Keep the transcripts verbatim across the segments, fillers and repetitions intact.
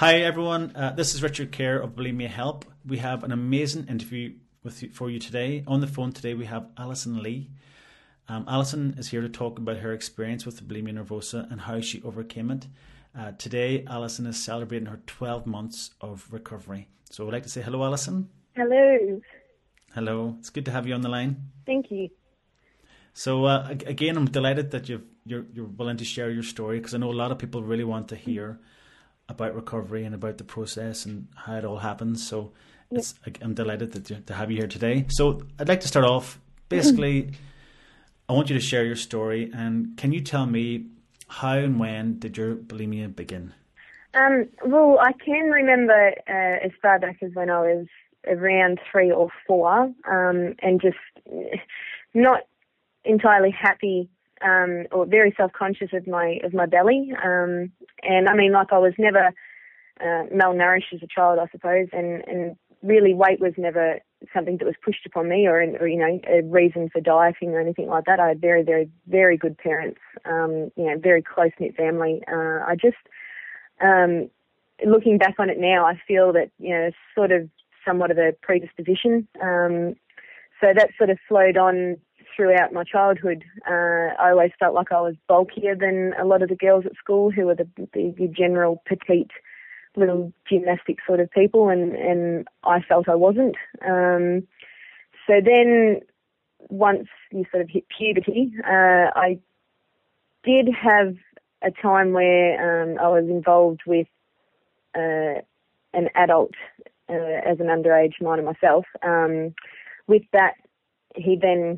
Hi everyone, uh, this is Richard Kerr of Bulimia Help. We have an amazing interview with you, for you today. On the phone today we have Alison Lee. Um, Alison is here to talk about her experience with bulimia nervosa and how she overcame it. Uh, today Alison is celebrating her twelve months of recovery. So I'd like to say hello, Alison. Hello. Hello, it's good to have you on the line. Thank you. So uh, again, I'm delighted that you've, you're, you're willing to share your story, because I know a lot of people really want to hear about recovery and about the process and how it all happens. So yep. it's, I'm delighted that you, to have you here today. So I'd like to start off, basically, I want you to share your story, and can you tell me how and when did your bulimia begin? Um, well, I can remember uh, as far back as when I was around three or four, um, and just not entirely happy um, or very self-conscious of my of my belly. Um, and I mean, like I was never uh, malnourished as a child, I suppose, and, and really weight was never something that was pushed upon me or, or, you know, a reason for dieting or anything like that. I had very, very, very good parents, um, you know, very close-knit family. Uh, I just, um, looking back on it now, I feel that, you know, it's sort of somewhat of a predisposition. Um, so that sort of flowed on throughout my childhood. Uh, I always felt like I was bulkier than a lot of the girls at school who were the, the, the general petite little gymnastic sort of people, and, and I felt I wasn't. Um, so then once you sort of hit puberty, uh, I did have a time where um, I was involved with uh, an adult uh, as an underage minor myself. Um, with that, he then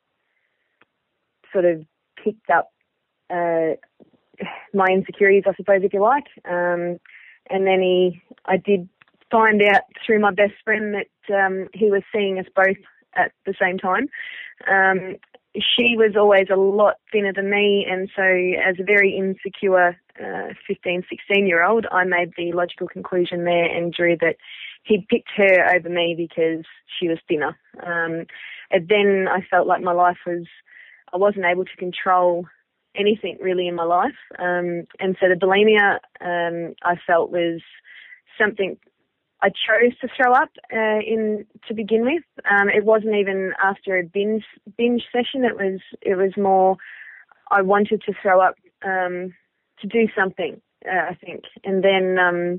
sort of picked up uh, my insecurities, I suppose, if you like. Um, and then he, I did find out through my best friend that um, he was seeing us both at the same time. Um, she was always a lot thinner than me, and so as a very insecure uh, fifteen, sixteen-year-old, I made the logical conclusion there and drew that he'd picked her over me because she was thinner. Um, and then I felt like my life was, I wasn't able to control anything really in my life. Um, and so the bulimia, um, I felt was something I chose to throw up uh, in to begin with. Um, it wasn't even after a binge binge session. It was it was more I wanted to throw up um, to do something, uh, I think. And then um,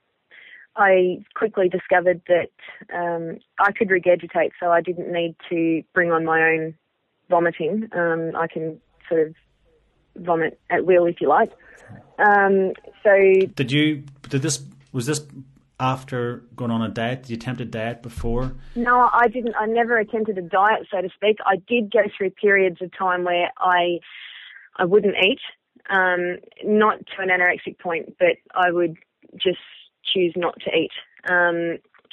I quickly discovered that um, I could regurgitate, so I didn't need to bring on my own vomiting. Um, I can sort of vomit at will, if you like. Um, so did you? Did this? Was this after going on a diet? Did you attempt a diet before? No, I didn't. I never attempted a diet, so to speak. I did go through periods of time where I I wouldn't eat, um, not to an anorexic point, but I would just choose not to eat. Um,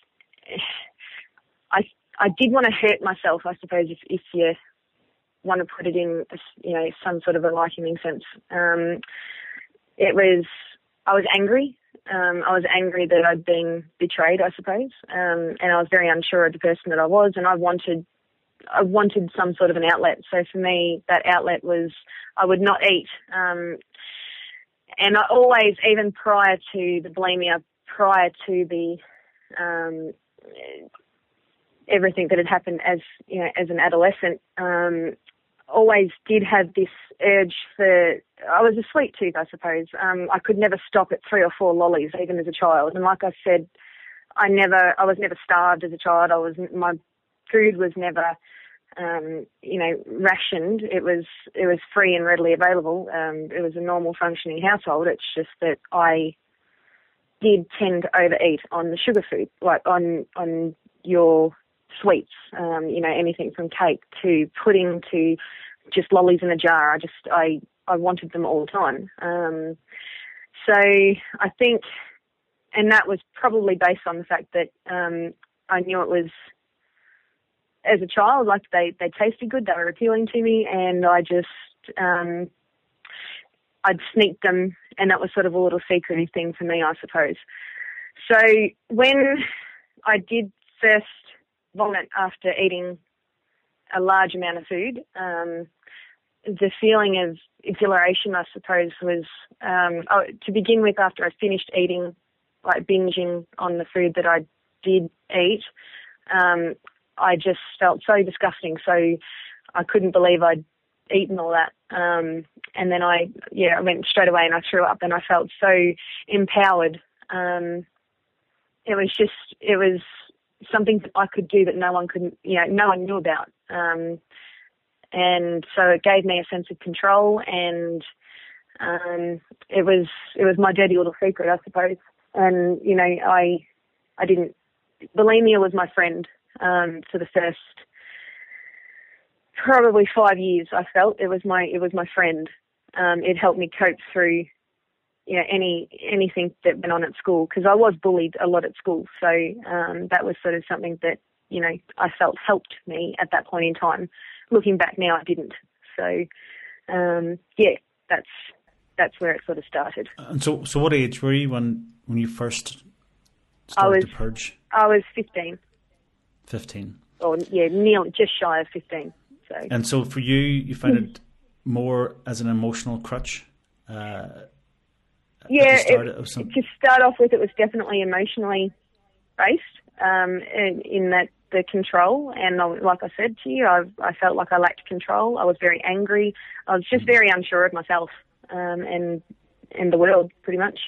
I I did want to hurt myself, I suppose, if, if you want to put it in, you know, some sort of a likening sense. Um, it was, I was angry. Um, I was angry that I'd been betrayed, I suppose, um, and I was very unsure of the person that I was, and I wanted, I wanted some sort of an outlet. So for me, that outlet was I would not eat, um, and I always, even prior to the bulimia, prior to the um, everything that had happened as you know as an adolescent. Um, always did have this urge for, I was a sweet tooth, I suppose. Um, I could never stop at three or four lollies, even as a child. And like I said, I never, I was never starved as a child. I was, my food was never, um, you know, rationed. It was, it was free and readily available. Um, it was a normal functioning household. It's just that I did tend to overeat on the sugar food, like on, on your sweets, um, you know, anything from cake to pudding to just lollies in a jar. I just, I, I wanted them all the time. Um, so I think, and that was probably based on the fact that um, I knew it was, as a child, like they, they tasted good, they were appealing to me, and I just, um, I'd sneak them, and that was sort of a little secretive thing for me, I suppose. So when I did first vomit after eating a large amount of food, um, the feeling of exhilaration, I suppose, was um, oh, to begin with. After I finished eating like binging on the food that I did eat. Um, I just felt so disgusting. So I couldn't believe I'd eaten all that. Um, and then I, yeah, I went straight away and I threw up, and I felt so empowered. Um, it was just, it was something that I could do that no one could, you know, no one knew about. Um, and so it gave me a sense of control, and um, it was, it was my dirty little secret, I suppose. And, you know, I, I didn't, bulimia was my friend, um, for the first probably five years. I felt it was my, it was my friend. Um, it helped me cope through, you know, any, anything that went on at school, because I was bullied a lot at school. So, um, that was sort of something that, you know, I felt helped me at that point in time. Looking back now, I didn't. So, um, yeah, that's, that's where it sort of started. And so, so what age were you when, when you first started I was, to purge? I was fifteen. fifteen. Or, yeah, nearly, just shy of fifteen. So. And so for you, you found it more as an emotional crutch? Uh, yeah, it, it, to start off with, it was definitely emotionally based, um, in, in that the control. And I, like I said to you, I, I felt like I lacked control. I was very angry. I was just very unsure of myself, um, and, and the world, pretty much.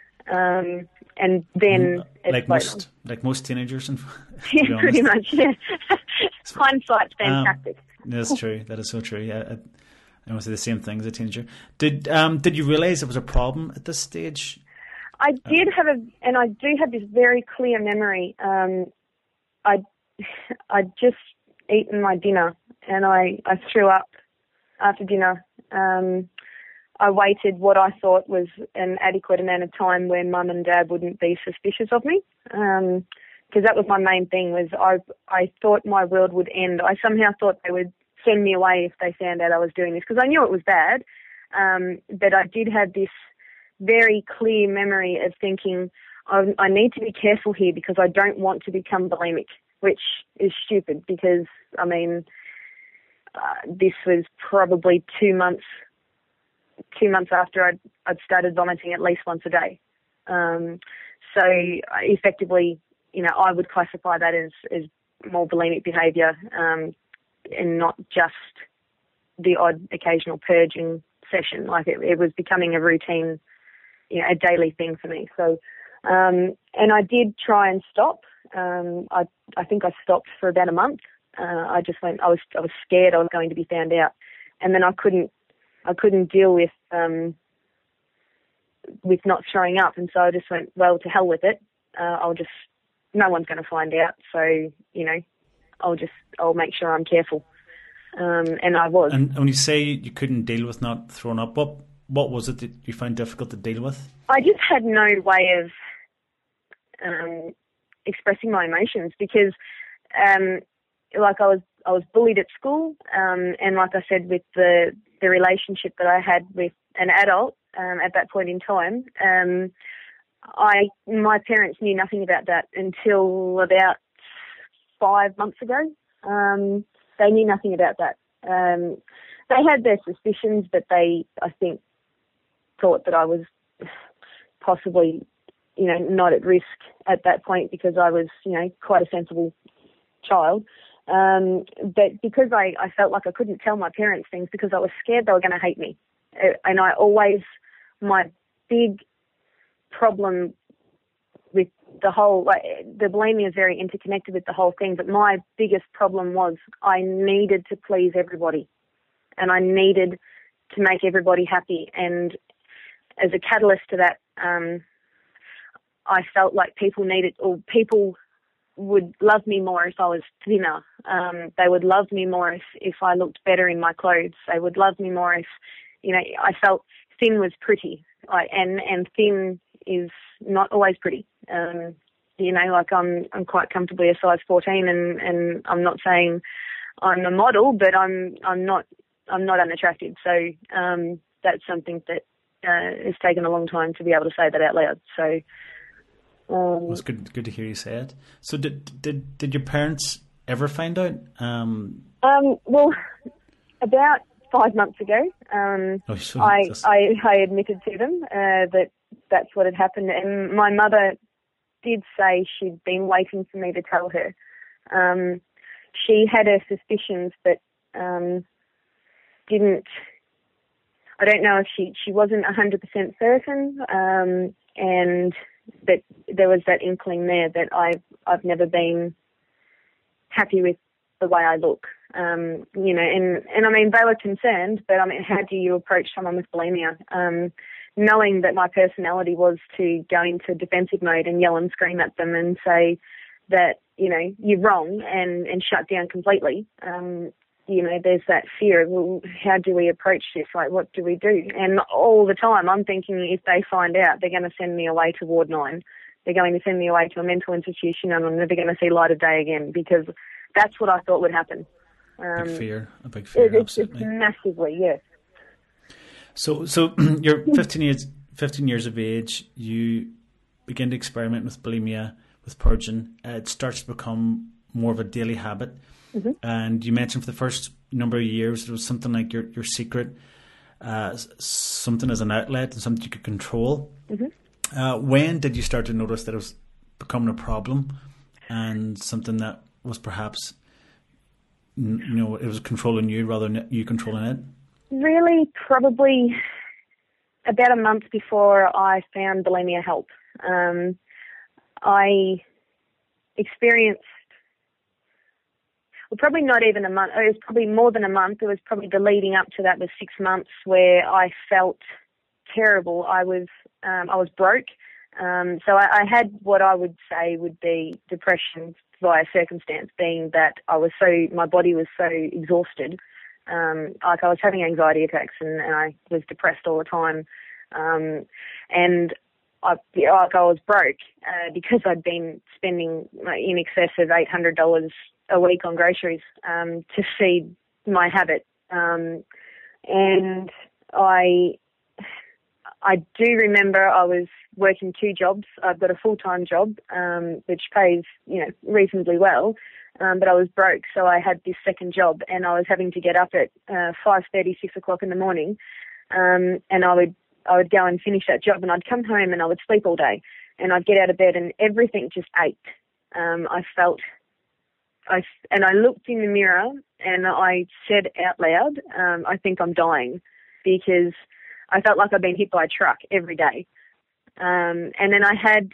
Um, and then like most, like most teenagers, in, yeah, pretty much. Yeah, hindsight's fantastic. Um, that's true. That is so true. Yeah, I, I would say the same thing as a teenager. Did um did you realize it was a problem at this stage? I did have a, and I do have this very clear memory. Um, I I'd just eaten my dinner, and I I threw up after dinner. Um, I waited what I thought was an adequate amount of time where Mum and Dad wouldn't be suspicious of me, because um, that was my main thing. Was I I thought my world would end. I somehow thought they would send me away if they found out I was doing this, because I knew it was bad. Um, but I did have this very clear memory of thinking, I, I need to be careful here because I don't want to become bulimic, which is stupid because, I mean, uh, this was probably two months two months after I'd, I'd started vomiting at least once a day. Um, so effectively, you know, I would classify that as, as more bulimic behaviour, um, and not just the odd occasional purging session. Like it, it was becoming a routine, you know, a daily thing for me. So, um, and I did try and stop. Um, I, I think I stopped for about a month. Uh, I just went, I was, I was scared I was going to be found out. And then I couldn't, I couldn't deal with, um, with not throwing up. And so I just went, well, to hell with it. Uh, I'll just, no one's going to find out. So, you know, I'll just, I'll make sure I'm careful. Um, and I was. And when you say you couldn't deal with not throwing up, what, what was it that you found difficult to deal with? I just had no way of, um, expressing my emotions because, um, like I was, I was bullied at school. Um, and like I said, with the, the relationship that I had with an adult, um, at that point in time, um, I, my parents knew nothing about that until about five months ago. Um, they knew nothing about that. Um, they had their suspicions, but they, I think, thought that I was possibly, you know, not at risk at that point because I was, you know, quite a sensible child. Um, but because I, I felt like I couldn't tell my parents things because I was scared they were going to hate me. And I always, my big problem with the whole, like, the bulimia is very interconnected with the whole thing, but my biggest problem was I needed to please everybody and I needed to make everybody happy. And as a catalyst to that, um, I felt like people needed, or people would love me more if I was thinner. Um, they would love me more if, if I looked better in my clothes. They would love me more if, you know, I felt thin was pretty. Like, and, and thin is not always pretty. Um, you know, like I'm, I'm quite comfortably a size fourteen and, and I'm not saying I'm a model, but I'm, I'm not, I'm not unattractive. So, um, that's something that, uh, has taken a long time to be able to say that out loud. So, Um, well, it's good, good to hear you say it. So, did did did your parents ever find out? Um, um, well, about five months ago, um, oh, so I, just... I I admitted to them uh, that that's what had happened, and my mother did say she'd been waiting for me to tell her. Um, she had her suspicions, but um, didn't. I don't know if she, she wasn't one hundred percent certain, um, and that there was that inkling there that I've, I've never been happy with the way I look. Um, you know, and, and I mean, they were concerned, but I mean, how do you approach someone with bulimia? Um, knowing that my personality was to go into defensive mode and yell and scream at them and say that, you know, you're wrong and, and shut down completely. Um, you know, there's that fear of, well, how do we approach this? Like, what do we do? And all the time I'm thinking if they find out, they're going to send me away to Ward nine. They're going to send me away to a mental institution and I'm never going to see light of day again, because that's what I thought would happen. Um, big fear, a big fear, it, it's, absolutely. It's massively, yes. So, so you're fifteen years, fifteen years of age. You begin to experiment with bulimia, with purging. Uh, it starts to become more of a daily habit. Mm-hmm. And you mentioned for the first number of years, it was something like your your secret, uh, something as an outlet and something you could control. Mm-hmm. Uh, when did you start to notice that it was becoming a problem and something that was perhaps, you know, it was controlling you rather than you controlling it? Really, probably about a month before I found bulimia help. Um, I experienced, well, probably not even a month. It was probably more than a month. It was probably the leading up to that was six months where I felt terrible. I was, um, I was broke. Um, so I, I had what I would say would be depression via circumstance, being that I was so, my body was so exhausted. Um, like I was having anxiety attacks and, and I was depressed all the time. Um, and I, like I was broke uh, because I'd been spending in excess of eight hundred dollars a week on groceries um, to feed my habit. Um, and I, I do remember I was working two jobs. I've got a full-time job, um, which pays, you know, reasonably well. Um, but I was broke, so I had this second job, and I was having to get up at uh, five thirty, six o'clock in the morning, um, and I would I would go and finish that job, and I'd come home and I would sleep all day, and I'd get out of bed, and everything just ached. Um, I felt, I and I looked in the mirror, and I said out loud, um, "I think I'm dying," because I felt like I'd been hit by a truck every day, um, and then I had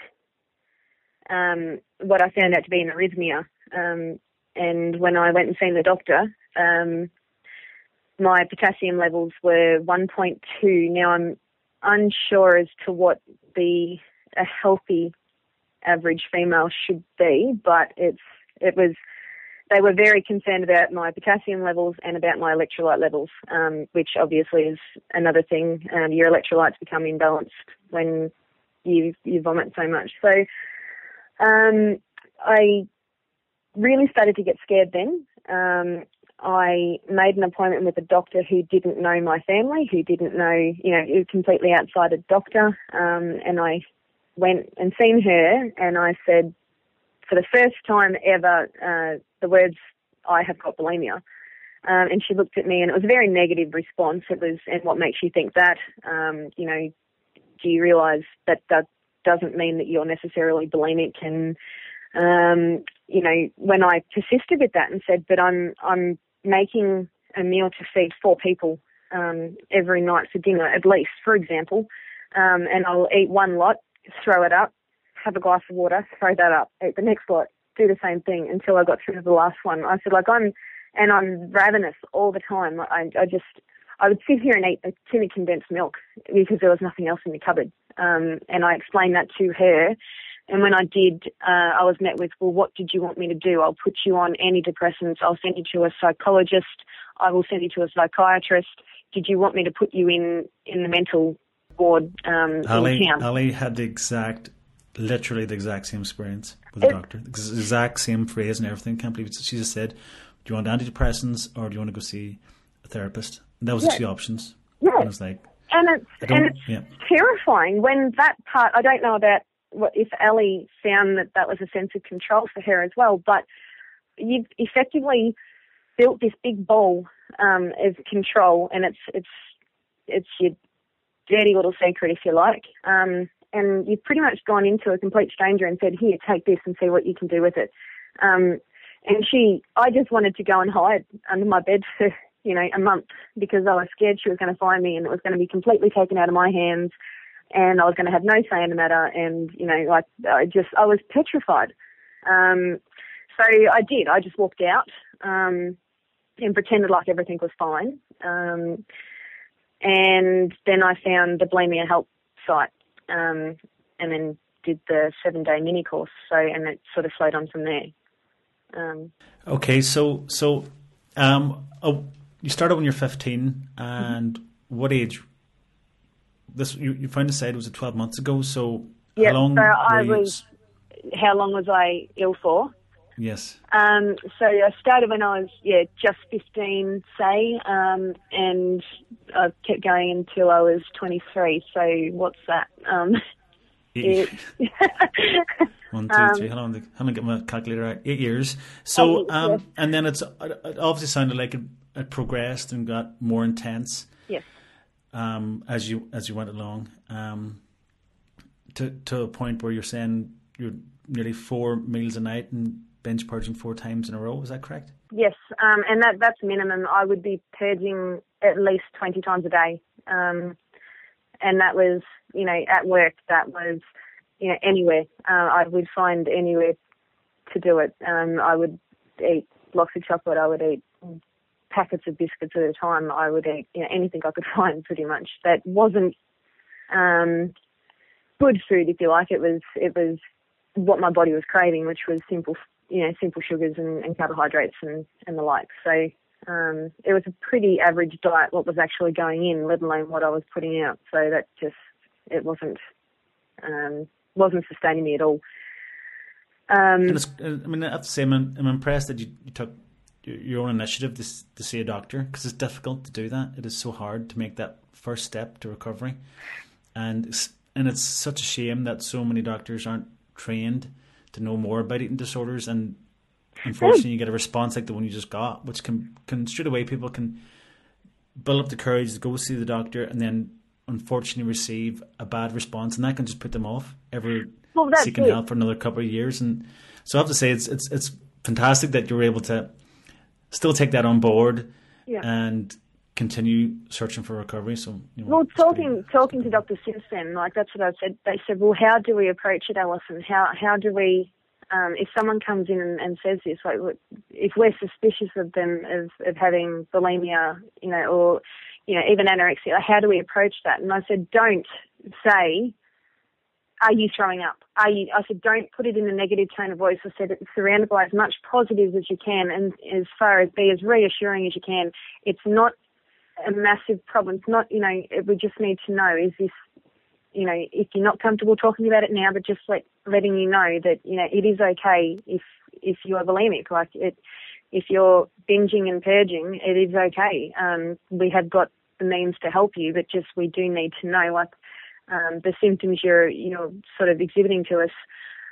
um, what I found out to be an arrhythmia. Um, and when I went and seen the doctor, um, my potassium levels were one point two. Now I'm unsure as to what the a healthy average female should be, but it's it was. They were very concerned about my potassium levels and about my electrolyte levels, um, which obviously is another thing. Um, your electrolytes become imbalanced when you you vomit so much. So um, I. really started to get scared then. Um, I made an appointment with a doctor who didn't know my family, who didn't know, you know, he was completely outside a doctor. Um, and I went and seen her and I said, for the first time ever, uh, the words, "I have got bulimia." Um, and she looked at me and it was a very negative response. It was, "And what makes you think that? Um, you know, do you realise that that doesn't mean that you're necessarily bulimic?" And Um, you know, when I persisted with that and said, "But I'm I'm making a meal to feed four people um, every night for dinner, at least, for example, um, and I'll eat one lot, throw it up, have a glass of water, throw that up, eat the next lot, do the same thing until I got through to the last one." I said, like, I'm, and I'm ravenous all the time. I, I just, I would sit here and eat a tin of condensed milk because there was nothing else in the cupboard. Um, and I explained that to her. And when I did, uh, I was met with, "Well, what did you want me to do? I'll put you on antidepressants. I'll send you to a psychologist. I will send you to a psychiatrist. Did you want me to put you in, in the mental ward um, Ali, in town?" Ali had the exact, literally the exact same experience with the it, doctor. The exact same phrase and everything. Can't believe it. She just said, "Do you want antidepressants or do you want to go see a therapist?" And that was yeah. the two options. Yeah. And I was like, and it's, and it's yeah. terrifying when that part, I don't know about what if Ali found that that was a sense of control for her as well, but you've effectively built this big ball um, of control, and it's it's it's your dirty little secret, if you like. Um, and you've pretty much gone into a complete stranger and said, here, take this and see what you can do with it. Um, and she, I just wanted to go and hide under my bed for, you know, a month because I was scared she was going to find me and it was going to be completely taken out of my hands and I was going to have no say in the matter. And, you know, like I just, I was petrified. Um, so I did. I just walked out um, and pretended like everything was fine. Um, and then I found the Bulimia Help site um, and then did the seven-day mini course. So, and it sort of flowed on from there. Um, okay, so so um, oh, you started when you're fifteen, and mm-hmm. what age? This you, you found the site was it twelve months ago. So yeah, how long? So I were was. You... How long was I ill for? Yes. Um, so I started when I was yeah just fifteen, say, um, and I kept going until I was twenty-three. So what's that? Um, Eight. it, One, two, three. How long? How long? Get my calculator out. Eight years. So, oh, um, yes. and then it's it obviously sounded like it, it progressed and got more intense. Yes. Um, as you as you went along, um, to to a point where you're saying you're nearly four meals a night and binge purging four times in a row. Is that correct? Yes, um, and that that's minimum. I would be purging at least twenty times a day, um, and that was, you know, at work. That was, you know, anywhere. Uh, I would find anywhere to do it. Um, I would eat blocks of chocolate. I would eat packets of biscuits at a time. I would eat, you know, anything I could find, pretty much. That wasn't um, good food, if you like. It was it was what my body was craving, which was simple, you know, simple sugars and, and carbohydrates and, and the like. So um, it was a pretty average diet, what was actually going in, let alone what I was putting out. So that just, it wasn't um, wasn't sustaining me at all. Um, I mean, I have to say, I'm, I'm impressed that you, you took your own initiative to, to see a doctor, because it's difficult to do that. It is so hard to make that first step to recovery. And it's, and it's such a shame that so many doctors aren't trained to know more about eating disorders, and unfortunately you get a response like the one you just got, which can, can straight away people can build up the courage to go see the doctor and then unfortunately receive a bad response, and that can just put them off ever well, seeking it. help for another couple of years. And so I have to say it's it's it's fantastic that you're able to still take that on board yeah. and continue searching for recovery. So, you know, well, talking talking to Doctor Simpson, like that's what I said. They said, "Well, how do we approach it, Alison? How how do we, um, if someone comes in and, and says this, like if we're suspicious of them of, of having bulimia, you know, or you know even anorexia, how do we approach that?" And I said, "Don't say, are you throwing up? Are you?" I said, "Don't put it in a negative tone of voice." I said, "Surround it by as much positive as you can, and as far as be as reassuring as you can. It's not a massive problem. It's not, you know, we just need to know, is this, you know, if you're not comfortable talking about it now, but just like letting you know that, you know, it is okay if if you are bulimic. Like it, if you're binging and purging, it is okay. Um, we have got the means to help you, but just we do need to know, like, um, the symptoms you're you're sort of exhibiting to us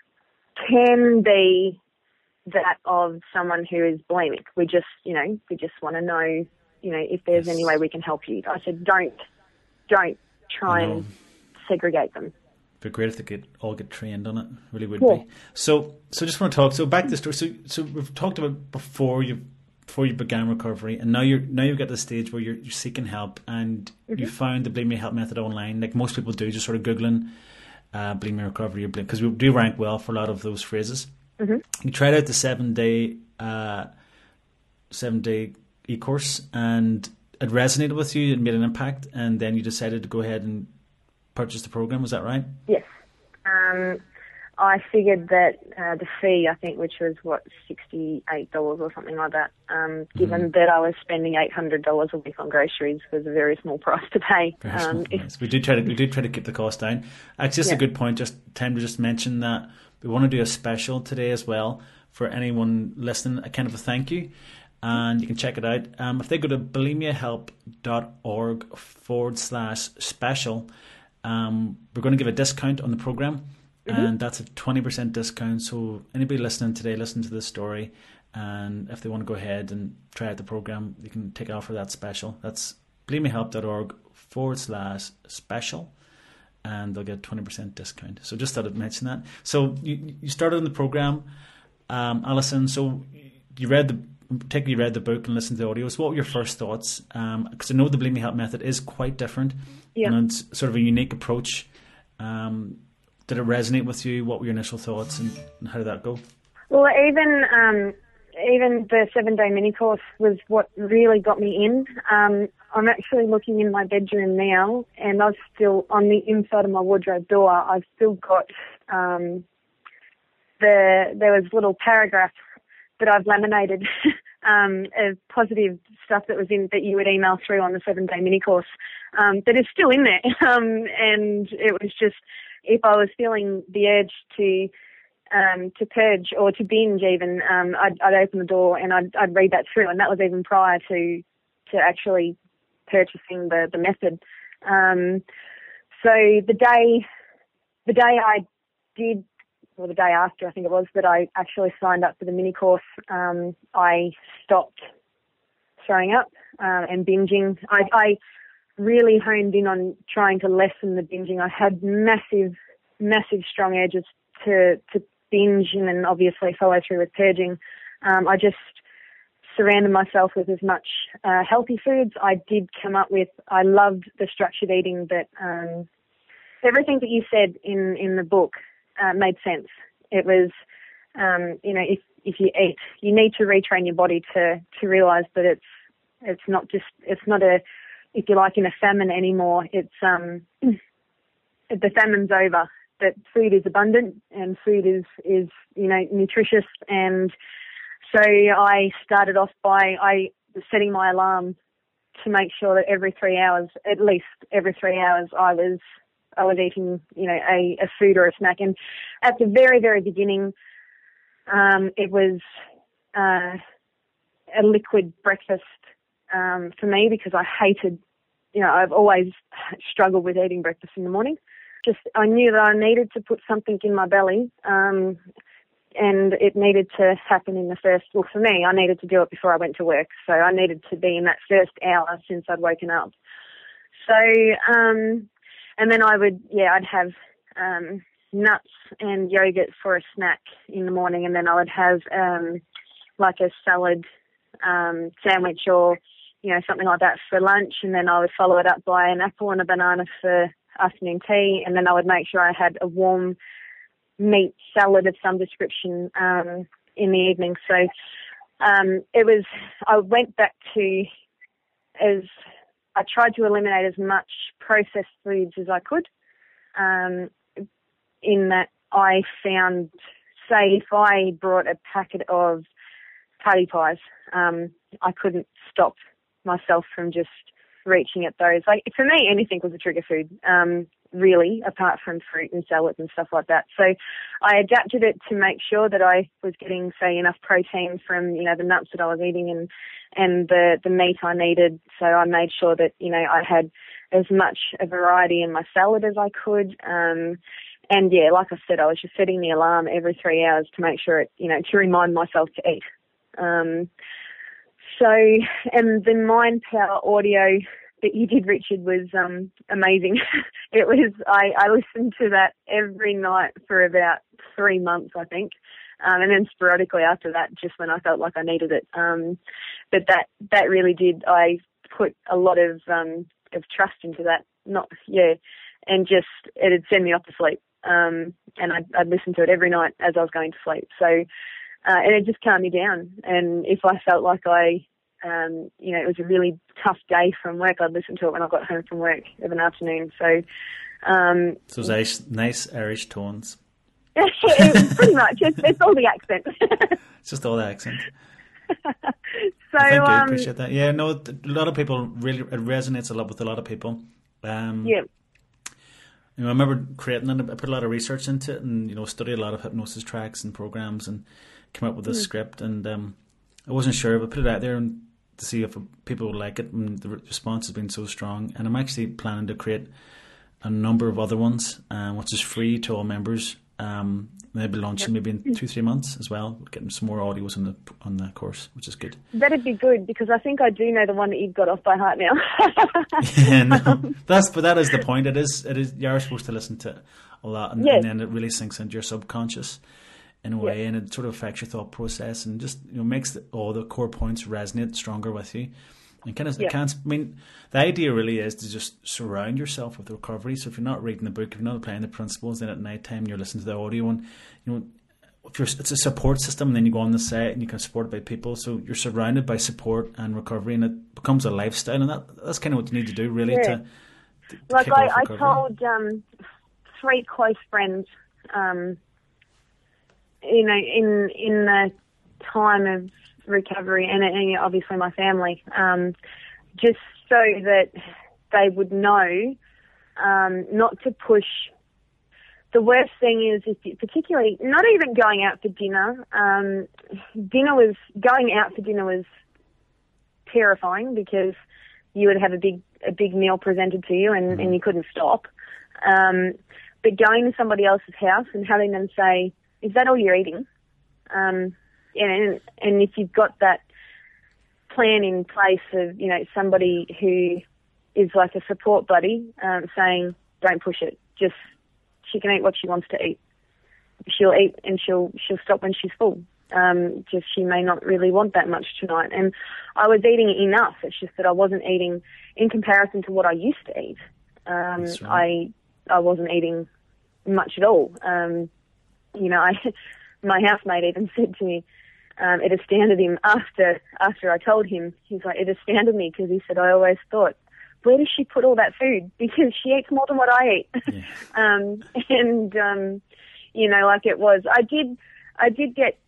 can be that of someone who is bulimic. We just, you know, we just want to know, you know, if there's yes. any way we can help you." I said, don't, don't try and segregate them. It'd be great if they could all get trained on it. Really would yeah. be. So, so just want to talk. So back to the story. So, so we've talked about before you before you began recovery, and now you're now you've got to the stage where you're, you're seeking help, and mm-hmm. you found the Bulimia Help method online, like most people do, just sort of googling uh, bulimia recovery, or because we do rank well for a lot of those phrases. Mm-hmm. You tried out the seven day uh, seven day e-course, and it resonated with you and made an impact, and then you decided to go ahead and purchase the program. Was that right? Yes. Um, I figured that uh, the fee, I think, which was what sixty-eight dollars or something like that, um, given mm-hmm. that I was spending eight hundred dollars a week on groceries, was a very small price to pay. Very um, small price. We do try to we do try to keep the cost down. Actually, it's yeah. a good point. Just time to just mention that we want to do a special today as well for anyone listening. A kind of a thank you. And you can check it out. Um, if they go to bulimiahelp.org forward slash special, um, we're going to give a discount on the program, mm-hmm. and that's a twenty percent discount. So anybody listening today, listen to this story, and if they want to go ahead and try out the program, you can take it off for that special. That's bulimiahelp.org forward slash special. and they'll get a twenty percent discount. So just thought I'd mention that. So you, you started in the program, um, Alison. So you read the, particularly read the book and listened to the audios. What were your first thoughts? Because um, I know the Believe Me Help method is quite different, yeah. and it's sort of a unique approach. Um, did it resonate with you? What were your initial thoughts, and, and how did that go? Well, even um, even the seven-day mini course was what really got me in. Um, I'm actually looking in my bedroom now, and I've still, on the inside of my wardrobe door, I've still got um, the there was little paragraphs that I've laminated um, of positive stuff that was in that you would email through on the seven-day mini course um, that is still in there. Um, and it was just, if I was feeling the urge to um, to purge or to binge even, um, I'd, I'd open the door and I'd, I'd read that through, and that was even prior to to actually purchasing the, the method. Um, so the day the day I did, or the day after I think it was, that I actually signed up for the mini course, um, I stopped throwing up uh, and binging. I, I really honed in on trying to lessen the binging. I had massive, massive strong urges to, to binge and then obviously follow through with purging. Um, I just surrounded myself with as much uh, healthy foods. I did come up with, I loved the structured eating that, um, everything that you said in, in the book uh, made sense. It was, um, you know, if, if you eat, you need to retrain your body to, to realise that it's, it's not just, it's not a, if you like, in a famine anymore. It's, um, the famine's over, that food is abundant and food is, is, you know, nutritious. And so I started off by, I setting my alarm to make sure that every three hours, at least every three hours, I was, I was eating, you know, a, a food or a snack. And at the very, very beginning, um, it was, uh, a liquid breakfast, um, for me, because I hated, you know, I've always struggled with eating breakfast in the morning. Just, I knew that I needed to put something in my belly, um, and it needed to happen in the first, well, for me, I needed to do it before I went to work. So I needed to be in that first hour since I'd woken up. So, um, and then I would, yeah, I'd have, um, nuts and yogurt for a snack in the morning. And then I would have, um, like a salad, um, sandwich or, you know, something like that for lunch. And then I would follow it up by an apple and a banana for afternoon tea. And then I would make sure I had a warm meat salad of some description, um, in the evening. So, um, it was, I went back to as, I tried to eliminate as much processed foods as I could, um, in that I found, say, if I brought a packet of party pies, um, I couldn't stop myself from just reaching at those. Like, for me, anything was a trigger food, um, really, apart from fruit and salads and stuff like that. So I adapted it to make sure that I was getting, say, enough protein from, you know, the nuts that I was eating and, and the, the meat I needed. So I made sure that, you know, I had as much a variety in my salad as I could. Um, and yeah, like I said, I was just setting the alarm every three hours to make sure it, you know, to remind myself to eat. Um, so, and the Mind Power audio that you did, Richard, was um, amazing. It was, I, I listened to that every night for about three months, I think. Um, and then sporadically after that, just when I felt like I needed it. Um, but that, that really did, I put a lot of, um, of trust into that. Not, yeah. And just, it'd send me off to sleep. Um, and I'd, I'd listen to it every night as I was going to sleep. So, uh, and it just calmed me down. And if I felt like I, um, you know, it was a really tough day from work, I'd listen to it when I got home from work of an afternoon. So, um, so nice, nice Irish tones. Pretty much. It's, it's all the accent. It's just all the accent. So, well, thank you. I um, appreciate that. Yeah, no, a lot of people really, it resonates a lot with a lot of people. Um, yeah. You know, I remember creating it. I put a lot of research into it, and you know, studied a lot of hypnosis tracks and programs, and came up with this mm. script. And um, I wasn't sure, but put it out there and to see if people would like it. And the response has been so strong. And I'm actually planning to create a number of other ones, uh, which is free to all members. Um, maybe launching maybe in two, three months as well, getting some more audios on the on the course, which is good. That'd be good, because I think I do know the one that you've got off by heart now. Yeah, no, that's but that is the point. It is it is you are supposed to listen to a lot, and, yes. and then it really sinks into your subconscious in a way, yes. and it sort of affects your thought process, and just you know makes the, all the core points resonate stronger with you. And kind of, yeah. can't, I mean, the idea really is to just surround yourself with recovery. So if you're not reading the book, if you're not applying the principles, then at night time you're listening to the audio, and you know, if you're, it's a support system. And then you go on the site and you can support by people. So you're surrounded by support and recovery, and it becomes a lifestyle. And that that's kind of what you need to do, really. Yeah. To, to like I, I told um, three close friends, um, you know, in in the time of recovery, and, and obviously my family, um, just so that they would know um, not to push. The worst thing is, if you, particularly not even going out for dinner. Um, dinner was going out for dinner was terrifying, because you would have a big a big meal presented to you, and, and you couldn't stop. Um, but going to somebody else's house and having them say, "Is that all you're eating?" Um, And, and if you've got that plan in place of, you know, somebody who is like a support buddy, um, saying, don't push it, just, she can eat what she wants to eat. She'll eat and she'll, she'll stop when she's full. Um, just she may not really want that much tonight. And I was eating enough. It's just that I wasn't eating in comparison to what I used to eat. Um, right. I, I wasn't eating much at all. Um, you know, I, my housemate even said to me, Um, it astounded him after after I told him. He's like, it astounded me, because he said, I always thought, where does she put all that food? Because she eats more than what I eat. Yeah. um, and um, you know, like it was, I did, I did get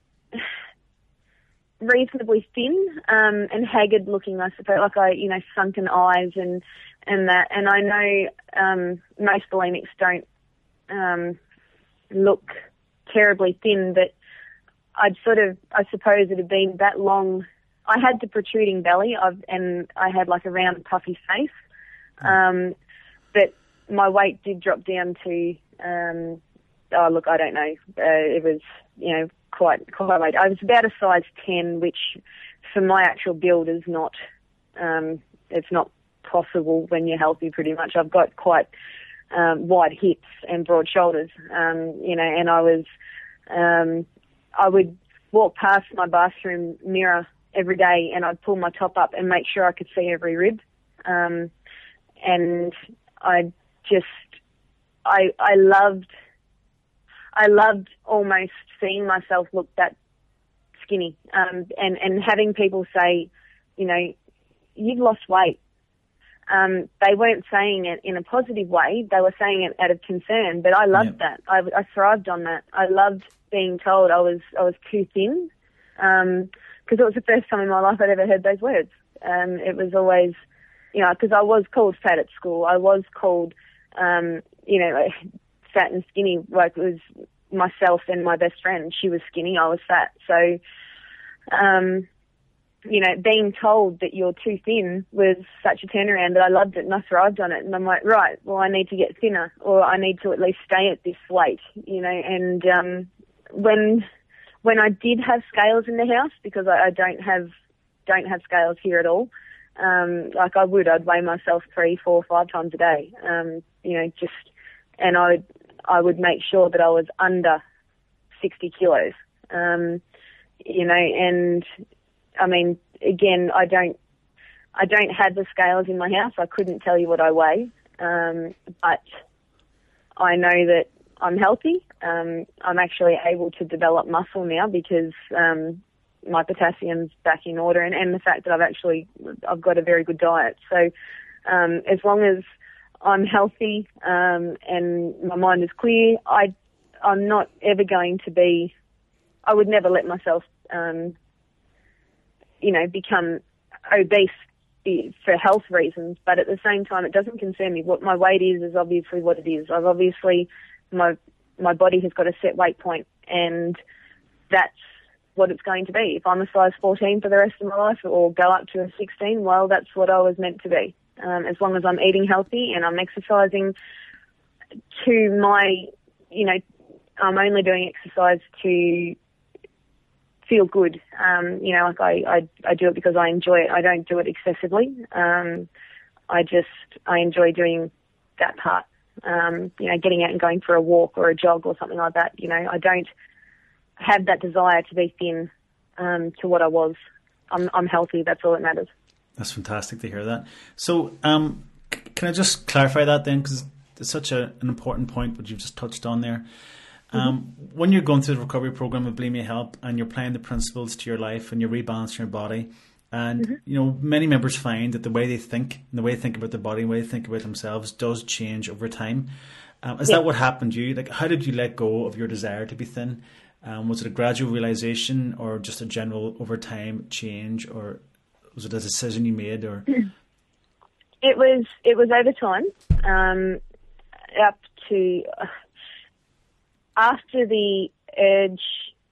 reasonably thin um, and haggard looking, I suppose. Like I, you know, sunken eyes and and that. And I know um, most bulimics don't um, look terribly thin, but I'd sort of, I suppose it had been that long. I had the protruding belly, I've, and I had like a round, puffy face. Um, but my weight did drop down to, um, oh, look, I don't know. Uh, it was, you know, quite, quite late. I was about a size ten, which for my actual build is not, um, it's not possible when you're healthy, pretty much. I've got quite um, wide hips and broad shoulders, um, you know, and I was, um, I would walk past my bathroom mirror every day, and I'd pull my top up and make sure I could see every rib. Um, and I just, I, I loved, I loved almost seeing myself look that skinny. Um, and, and having people say, you know, you've lost weight. Um, they weren't saying it in a positive way. They were saying it out of concern, but I loved yep. that. I, I thrived on that. I loved being told I was I was too thin, because um, it was the first time in my life I'd ever heard those words. Um, it was always, you know, because I was called fat at school. I was called, um, you know, fat and skinny. Like it was myself and my best friend. She was skinny, I was fat. So, um, you know, being told that you're too thin was such a turnaround that I loved it and I thrived on it. And I'm like, right, well, I need to get thinner, or I need to at least stay at this weight, you know. And um, when when I did have scales in the house, because I, I don't have don't have scales here at all, um, like I would, I'd weigh myself three, four, five times a day, um, you know, just, and I would I would make sure that I was under sixty kilos, um, you know, and I mean, again, I don't, I don't have the scales in my house. I couldn't tell you what I weigh, um, but I know that I'm healthy. Um, I'm actually able to develop muscle now because um, my potassium's back in order, and, and the fact that I've actually, I've got a very good diet. So um, as long as I'm healthy um, and my mind is clear, I, I'm not ever going to be, I would never let myself um, you know, become obese for health reasons, but at the same time, it doesn't concern me. What my weight is is obviously what it is. I've obviously, my my body has got a set weight point, and that's what it's going to be. If I'm a size fourteen for the rest of my life, or go up to a sixteen, well, that's what I was meant to be. Um, as long as I'm eating healthy and I'm exercising to my, you know, I'm only doing exercise to feel good. Um, you know, like I, I, I do it because I enjoy it. I don't do it excessively. Um, I just, I enjoy doing that part. Um, you know, getting out and going for a walk or a jog or something like that. You know, I don't have that desire to be thin, um, to what I was. I'm, I'm healthy. That's all that matters. That's fantastic to hear that. So, um, c- can I just clarify that then? Because it's such a, an important point, what you've just touched on there. Um, mm-hmm. When you're going through the recovery program with Bulimia Help and you're applying the principles to your life and you're rebalancing your body, and mm-hmm. you know, many members find that the way they think and the way they think about their body, the way they think about themselves does change over time. Um, is yeah. that what happened to you? Like, how did you let go of your desire to be thin? Um, was it a gradual realization or just a general over time change, or was it a decision you made? Or it was it was over time, um, up to uh, after the urge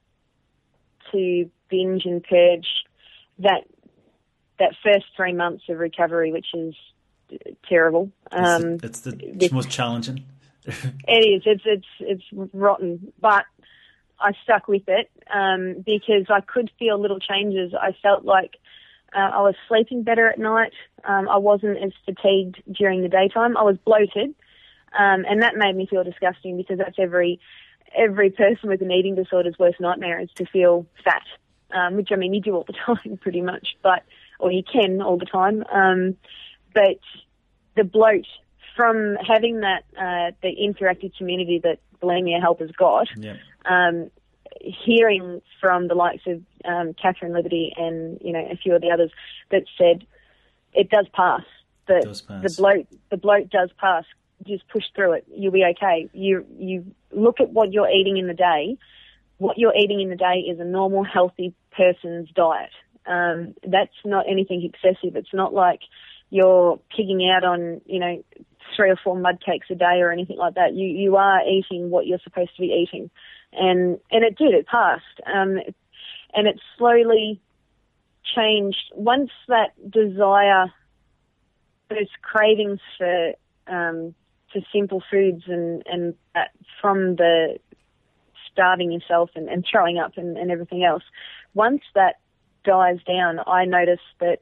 to binge and purge, that that first three months of recovery, which is terrible. Um, it's the, it's the it's most challenging. It is. It's it's it's rotten, but I stuck with it um, because I could feel little changes. I felt like uh, I was sleeping better at night. Um, I wasn't as fatigued during the daytime. I was bloated, um, and that made me feel disgusting because that's every every person with an eating disorder's worst nightmare is to feel fat, um, which I mean you do all the time pretty much, but or you can all the time. Um, but the bloat from having that uh, the interactive community that Bulimia Help has got. Yeah. Um, hearing from the likes of um, Catherine Liberty and you know a few of the others that said it does pass. The, it does pass. the bloat the bloat does pass. Just push through it. You'll be okay. You you look at what you're eating in the day. What you're eating in the day is a normal, healthy person's diet. Um, that's not anything excessive. It's not like you're pigging out on you know three or four mud cakes a day or anything like that. You you are eating what you're supposed to be eating, and and it did. It passed, um, and it slowly changed. Once that desire, those cravings for um, for simple foods and and uh, from the starving yourself and, and throwing up and, and everything else. Once that dies down, I noticed that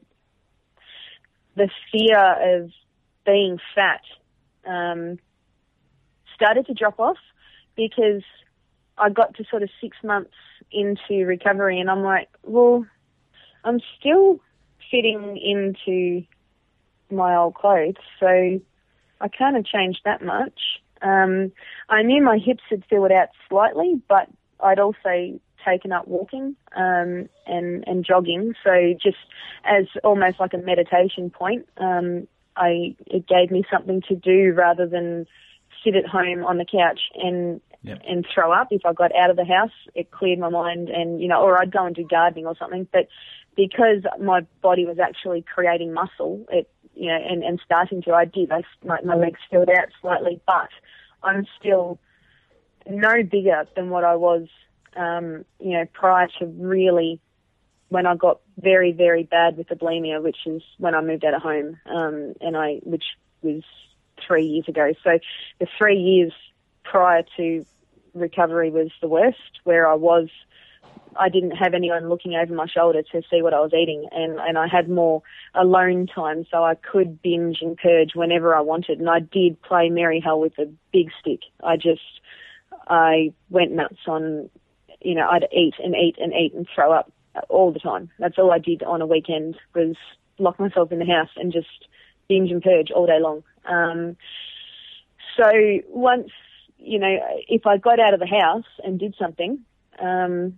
the fear of being fat um, started to drop off because I got to sort of six months into recovery and I'm like, well, I'm still fitting into my old clothes, so I can't have changed that much. Um, I knew my hips had filled out slightly, but I'd also taken up walking um, and, and jogging, so just as almost like a meditation point, um, I it gave me something to do rather than sit at home on the couch and yep. and throw up. If I got out of the house, it cleared my mind, and you know, or I'd go and do gardening or something. But because my body was actually creating muscle, it you know, and, and starting to, I did. I, my, my legs filled out slightly, but I'm still no bigger than what I was, um, you know, prior to really when I got very, very bad with the bulimia, which is when I moved out of home, um, and I, which was three years ago. So the three years prior to recovery was the worst, where I was, I didn't have anyone looking over my shoulder to see what I was eating, and, and I had more alone time, so I could binge and purge whenever I wanted, and I did play merry hell with a big stick. I just, I went nuts on, you know, I'd eat and eat and eat and throw up all the time. That's all I did on a weekend, was lock myself in the house and just binge and purge all day long. Um, so once, you know, if I got out of the house and did something, um,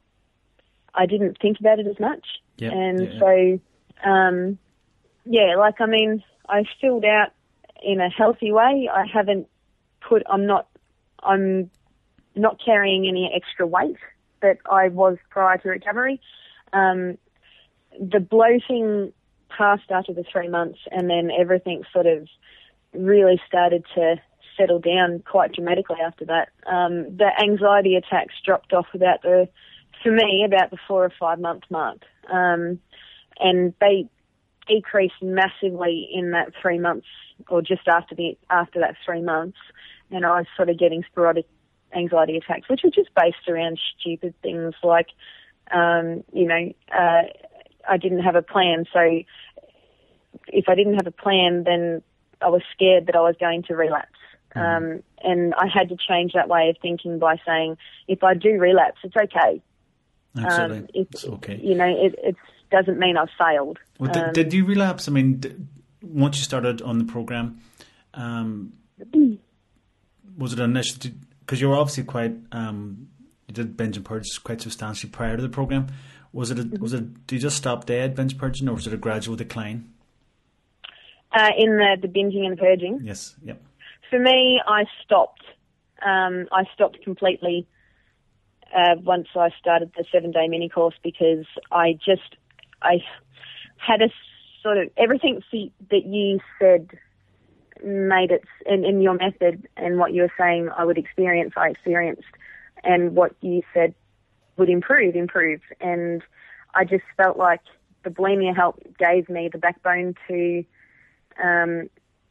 I didn't think about it as much. Yep, and yeah, yeah. so, um, yeah, like, I mean, I filled out in a healthy way. I haven't put, I'm not, I'm not carrying any extra weight that I was prior to recovery. Um, the bloating passed after the three months, and then everything sort of really started to settle down quite dramatically after that. Um, the anxiety attacks dropped off about the, for me, about the four or five month mark, um, and they decreased massively in that three months, or just after the after that three months, and I was sort of getting sporadic anxiety attacks, which were just based around stupid things like, um, you know, uh, I didn't have a plan. So if I didn't have a plan, then I was scared that I was going to relapse. Mm-hmm. Um, and I had to change that way of thinking by saying, if I do relapse, it's okay. Absolutely. Um, it, it's okay. You know, it, it doesn't mean I've failed. Well, did, um, did you relapse? I mean, did, once you started on the program, um, was it an initial? Because you were obviously quite, um, you did binge and purge quite substantially prior to the program. Was it? A, mm-hmm. Was it? Did you just stop dead binge purging, or was it a gradual decline? Uh, in the, the binging and purging. Yes. Yep. For me, I stopped. Um, I stopped completely uh, once I started the seven-day mini course because I just I had a sort of everything that you said made it in, in your method and what you were saying I would experience, I experienced, and what you said would improve, improve. And I just felt like the Bulimia Help gave me the backbone to um,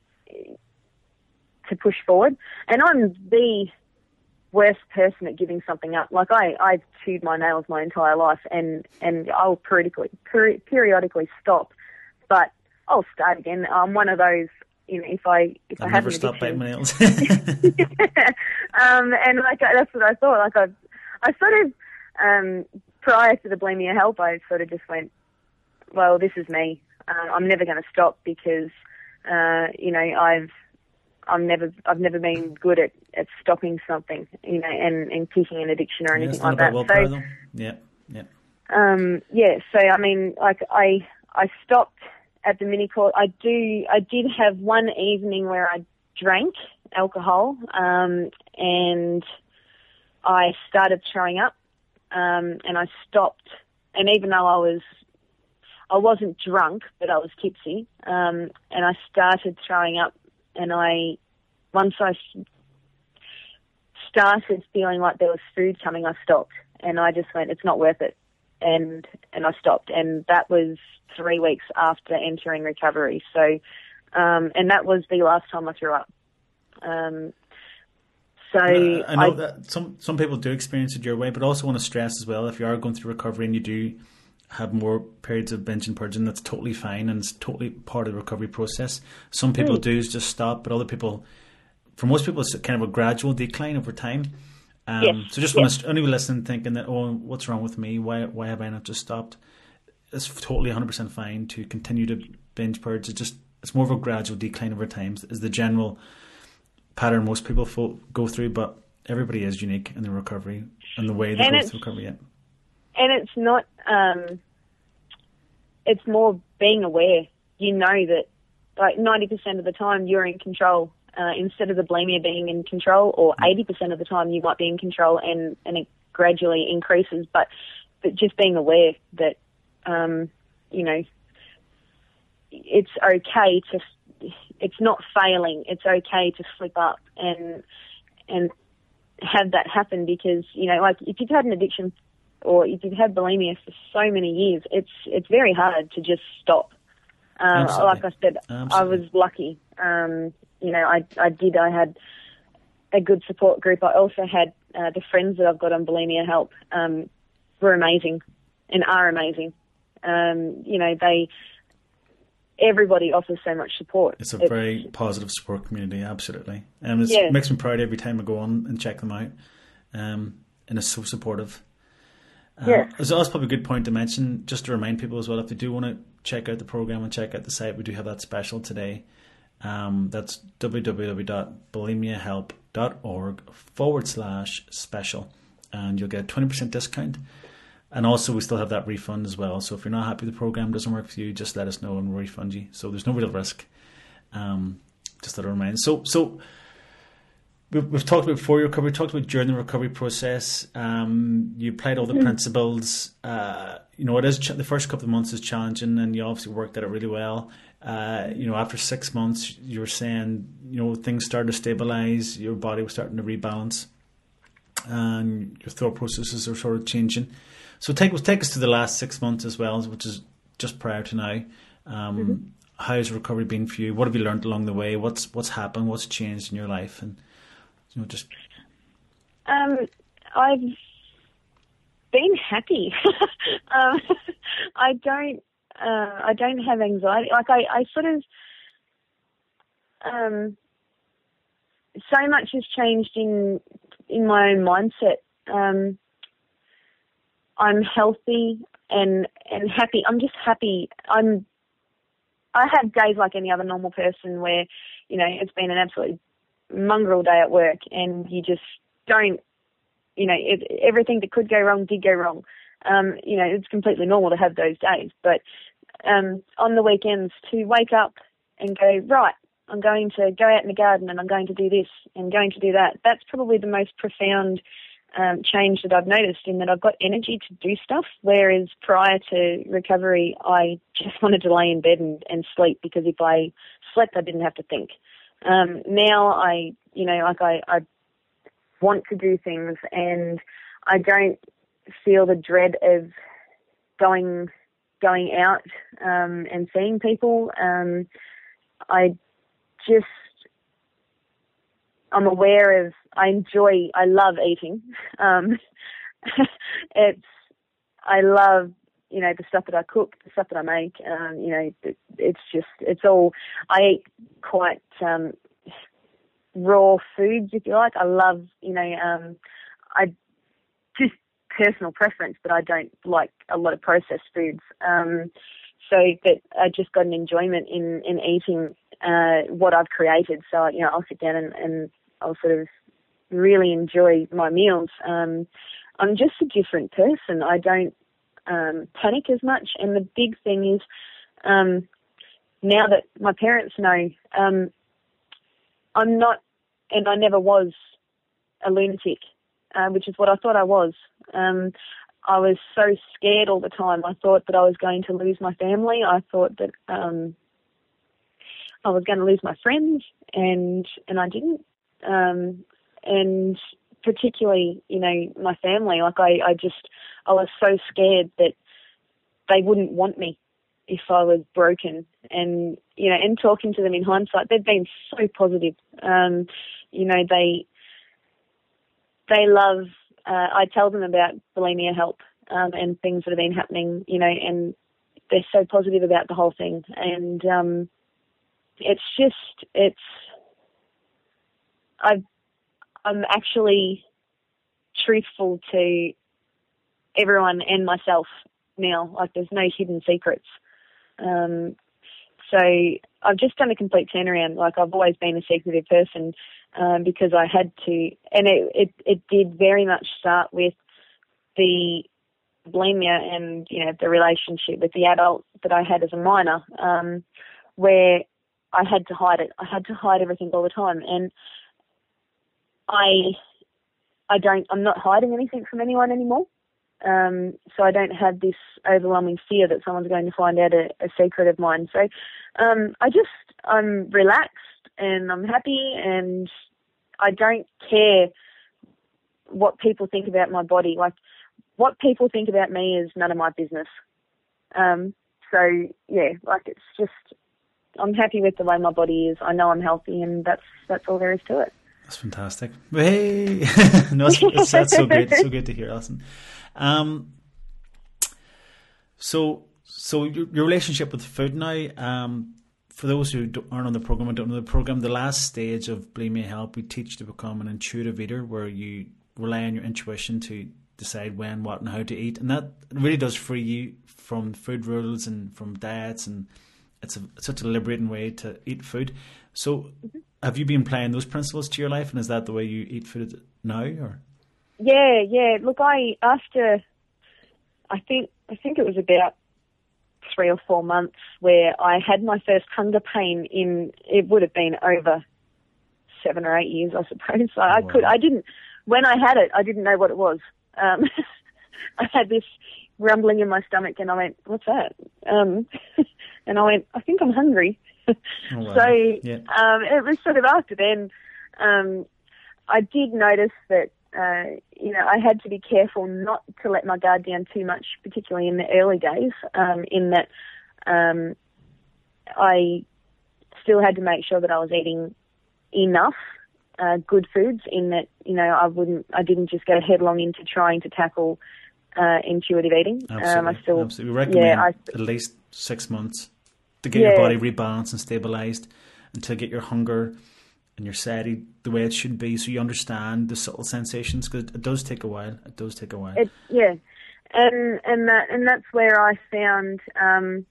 to push forward. And I'm the worst person at giving something up. Like I, I've chewed my nails my entire life, and, and I'll periodically, per, periodically stop, but I'll start again. I'm one of those, you know, if I if I've I have never an stopped biting my nails. um, and like that's what I thought. Like I, I sort of um, prior to the Bulimia Help, I sort of just went, well, this is me. Uh, I'm never going to stop because, uh, you know, I've I'm never I've never been good at, at stopping something, you know, and, and kicking an addiction or anything yeah, like that. Willpower, so, though. yeah, yeah. Um, yeah. So I mean, like I I stopped at the mini course. I do I did have one evening where I drank alcohol, um, and I started throwing up, um, and I stopped. And even though I was I wasn't drunk, but I was tipsy, um, and I started throwing up. And I, once I started feeling like there was food coming, I stopped. And I just went, it's not worth it. And and I stopped. And that was three weeks after entering recovery. So, um, and that was the last time I threw up. Um, so I, I know I, that some, some people do experience it your way, but also want to stress as well, if you are going through recovery and you do have more periods of binge and purging, that's totally fine and it's totally part of the recovery process. Some people mm. do is just stop, but other people, for most people, it's kind of a gradual decline over time. Um, yes. So just yes. want to only listen thinking that, oh, what's wrong with me? Why why have I not just stopped? It's totally one hundred percent fine to continue to binge purge. It's just it's more of a gradual decline over time is the general pattern most people fo- go through, but everybody is unique in their recovery and the way they and go through recovery. Yeah. And it's not, um, it's more being aware. You know that like ninety percent of the time you're in control, uh, instead of the bulimia being in control, or eighty percent of the time you might be in control and, and it gradually increases. But, but just being aware that, um, you know, it's okay to, it's not failing. It's okay to slip up and, and have that happen because, you know, like if you've had an addiction or if you've had bulimia for so many years, it's it's very hard to just stop. Um, like I said, Absolutely. I was lucky. Um, you know, I I did. I had a good support group. I also had uh, the friends that I've got on Bulimia Help um, were amazing and are amazing. Um, you know, they everybody offers so much support. It's a it's, very positive support community. Absolutely, and it yeah. makes me proud every time I go on and check them out. Um, and it's so supportive. Uh, yeah. It's also probably a good point to mention, just to remind people as well, if they do want to check out the program and check out the site, we do have that special today. Um, that's www.bulimiahelp.org forward slash special, and you'll get a twenty percent discount. And also, we still have that refund as well. So if you're not happy the program doesn't work for you, just let us know and we'll refund you. So there's no real risk. Um, just to remind. So, so. We've talked about before your recovery, we talked about during the recovery process. Um, you applied all the mm. principles. Uh, you know, it is ch- the first couple of months is challenging, and you obviously worked at it really well. Uh, you know, after six months, you were saying, you know, things started to stabilize, your body was starting to rebalance, and your thought processes are sort of changing. So take us take us to the last six months as well, which is just prior to now. Um, mm-hmm. How's recovery been for you? What have you learned along the way? What's what's happened? What's changed in your life? And You know, just Um, I've been happy. um, I don't. Uh, I don't have anxiety. Like I, I sort of. Um, so much has changed in in my own mindset. Um, I'm healthy and and happy. I'm just happy. I'm. I have days like any other normal person where, you know, it's been an absolute mongrel day at work, and you just don't. You know, it, everything that could go wrong did go wrong. Um, you know, it's completely normal to have those days. But um, on the weekends, to wake up and go, right, I'm going to go out in the garden and I'm going to do this and going to do that. That's probably the most profound um, change that I've noticed, in that I've got energy to do stuff, whereas prior to recovery, I just wanted to lay in bed and, and sleep, because if I slept, I didn't have to think. Um, now I, you know, like I, I want to do things, and I don't feel the dread of going going out um, and seeing people. Um, I just I'm aware of I enjoy I love eating. Um, it's I love you know the stuff that I cook, the stuff that I make. Um, you know it, it's just it's all I eat quite. Um, raw foods, if you like. I love, you know, um, I just personal preference, but I don't like a lot of processed foods. Um, so that I just got an enjoyment in, in eating uh, what I've created. So, you know, I'll sit down and, and I'll sort of really enjoy my meals. Um, I'm just a different person. I don't um, panic as much. And the big thing is, um, now that my parents know, um, I'm not, and I never was, a lunatic, uh, which is what I thought I was. Um, I was so scared all the time. I thought that I was going to lose my family. I thought that um, I was going to lose my friends, and and I didn't. Um, and particularly, you know, my family. Like I, I just, I was so scared that they wouldn't want me if I was broken. And, you know, and talking to them in hindsight, they've been so positive. Um, you know, they, they love, uh, I tell them about Bulimia Help, um, and things that have been happening, you know, and they're so positive about the whole thing. And, um, it's just, it's, I've, I'm actually truthful to everyone and myself now. Like, there's no hidden secrets. Um, so I've just done a complete turnaround. Like, I've always been a secretive person, um, because I had to, and it, it, it did very much start with the bulimia and, you know, the relationship with the adult that I had as a minor, um, where I had to hide it. I had to hide everything all the time. And I, I don't, I'm not hiding anything from anyone anymore. Um, so I don't have this overwhelming fear that someone's going to find out a, a secret of mine. So um, I just, I'm relaxed and I'm happy, and I don't care what people think about my body. Like, what people think about me is none of my business. Um, so, yeah, like, it's just, I'm happy with the way my body is. I know I'm healthy, and that's that's all there is to it. That's fantastic. Hey, no, it's, it's, that's so great. It's so good to hear, Alison. Um, so, so your, your relationship with food now. Um, for those who don't, aren't on the program and don't know the program, the last stage of Bulimia Help, we teach to become an intuitive eater, where you rely on your intuition to decide when, what, and how to eat, and that really does free you from food rules and from diets, and it's a, such a liberating way to eat food. So, mm-hmm. Have you been applying those principles to your life, and is that the way you eat food now, or? Yeah, yeah. Look, I after, I think I think it was about three or four months where I had my first hunger pain in. It would have been over seven or eight years, I suppose. So I wow. could, I didn't. When I had it, I didn't know what it was. Um, I had this rumbling in my stomach, and I went, "What's that?" Um, and I went, "I think I'm hungry." Oh, wow. So yeah. um, it was sort of after then, um, I did notice that, uh, you know, I had to be careful not to let my guard down too much, particularly in the early days, um, in that um, I still had to make sure that I was eating enough uh, good foods in that, you know, I wouldn't, I didn't just go headlong into trying to tackle uh, intuitive eating. Absolutely. Um, I still, Absolutely. We recommend yeah, I, at least six months to get yeah, your body rebalanced and stabilised, and to get your hunger and your satiety the way it should be, so you understand the subtle sensations, because it does take a while. It does take a while. It, yeah, and and that and that's where I found um,